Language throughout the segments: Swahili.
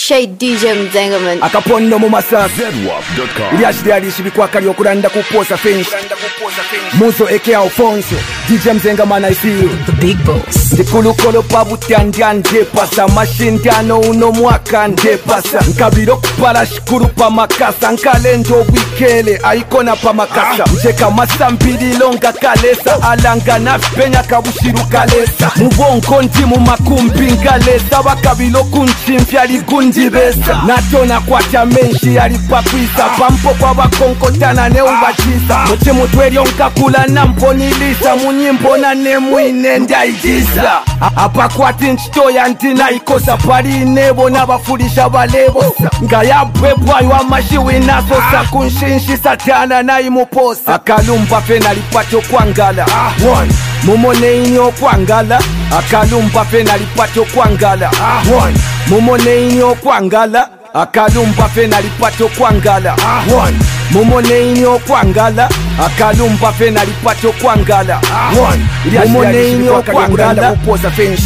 Shay DJ Mzengaman akapondo mu masasa zedwap.com ilyashirialishi bikwakali okulanda kuposa fenshi Muzo aka Alfonso DJ Mzengaman I see you the big boss ndikulukolo pabutya ndepasa mashindano uno mwaka ndepasa nkabiro kupala shikuru pa makasa nkalendo wikele aikona pa makasa mcheka masambirilo nga kalesa alanga nafipenya kabushiru kalesa mubonko ndi mu makumbi ngalesa bakabilo kunchimfya ligundi besa natona kwatya menshi yalipakwisa pampo kwa bakonkotana ne ubachisa muchi mutweryo nkakula namponilisa munyimbo na nemwine ndaijisa apakwati nchitoya ntina ikosa pali inebo nabafulisha balebo nga yabwebwayo amashiwi nasosa kunshinshi satana naimuposa akalumba fena lipacho kwangala mumone inyo kwangala akalumba fena lipacho kwangala mumone inyo kwangala akalumba fena lipacho kwangala mumone inyo kwangala akalumba fena lipacho kwangala mumone inyo kwangala upoza fenshi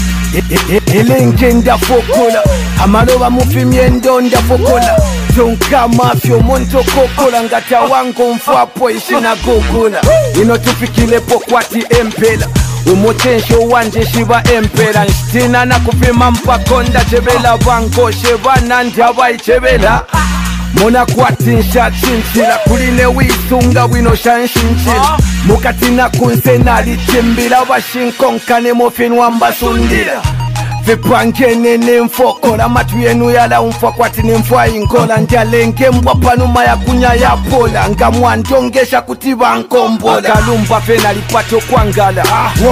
elenge ndafokola amaloba mufimyendo ndafokola zonka mafyo monto kokola ngata wango mfapo ishinagogola ino tufikilepo kwati empela umotensho wanje shiba empera nshtina na kupima mpakonda chebela bango shebana ndyabai chebela mona kwatinsha chinchila kuline wisunga wino shanshinchila mukatina kunsenali chimbila bashinkonkane mofinwa mbasundila vipangene nemfokola matu yenu yala umfakwati nemfwa ingola ndialenge mbwapanuma ya kunya ya pola nga mwandongesha kutiba nkombola akalumba fena lipacho kwangala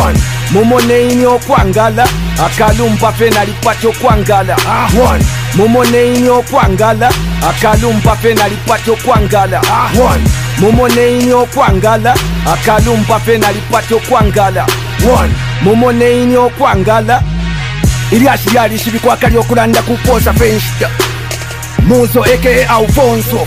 mumone inyo kwangala akalumba fena lipacho kwangala mumone inyo kwangala akalumba fena lipacho kwangala mumone inyo kwangala akalumba fena lipacho kwangala mumone inyo kwangala ilyashirialishi bikwakali okulanda kuposa fenshita Muzo aka Alfonso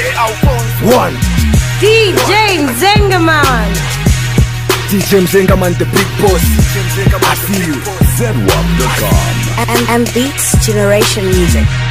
One DJ Mzengaman DJ Mzengaman the big boss I see you zedwap.com and Beats Generation Music.